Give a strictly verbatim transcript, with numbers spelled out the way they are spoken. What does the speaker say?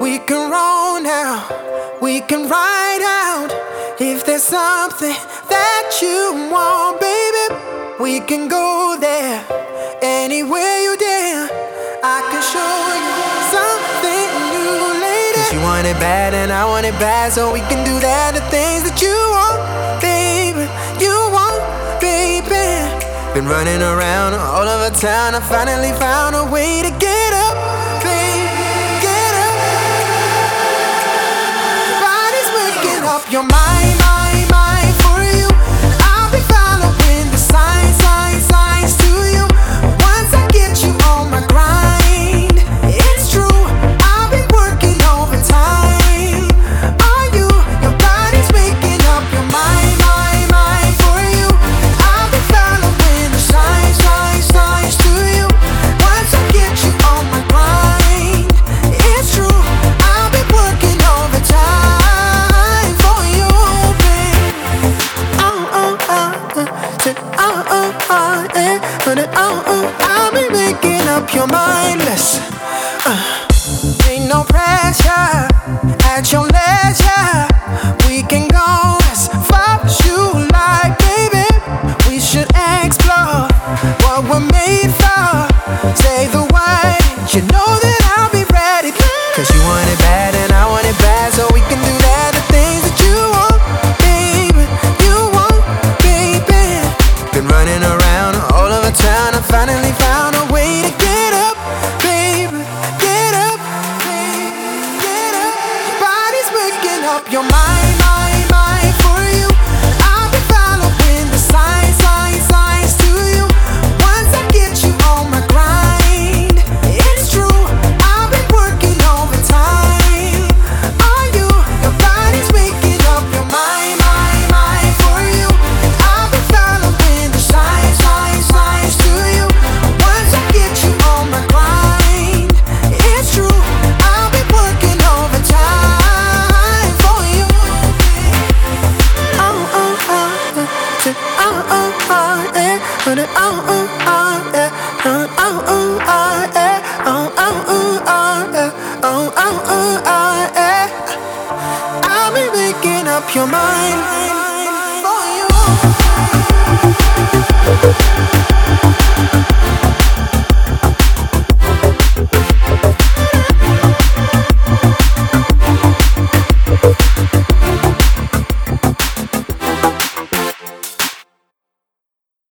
We can roll now, we can ride out. If there's something that you want, baby, we can go there. Anywhere you dare, I can show you something new, lady. Cause you want it bad and I want it bad, so we can do that. The things that you want, baby, you want, baby. Been running around all over town, I finally found a way to get up, baby. Your mind, mind, mind for you. I'll be following the signs, signs, signs to you. Once I get you on my grind, it's true, I've been working overtime. Are you? Your body's waking up. Your mind, mind, mind for you. I'll be following the signs, signs, signs to you. Once I get you on my grind, it's true, I've been working overtime. Oh, oh, I'll be making up your mind. Listen, uh, ain't no pressure, at your leisure. We can go as far as you like, baby. We should explore what we're made for. Say the word, you know that I'll be ready. Cause you want it bad and I want it bad, so we can do that. The things that you want, baby, you want, baby. Been running around all over town, I finally found a way to get up, baby. Get up, baby, get up. Your body's waking up. Your mind, mind, mind for you. I'll be following the signs, signs, signs to you. Once I get you on my grind, it's true, I've been working overtime. Are you? Your body's waking up. Your mind, mind, mind for you. I'll be following the signs, signs, signs to you. Once I get you on my grind, it's true, I'll be working overtime for you. Oh, oh, oh, yeah. Oh, oh, oh, yeah. Oh, oh, oh, yeah. Oh, oh, oh, yeah. Oh, oh, oh, yeah. Oh, oh, oh, yeah. I'll be making up your mind for you.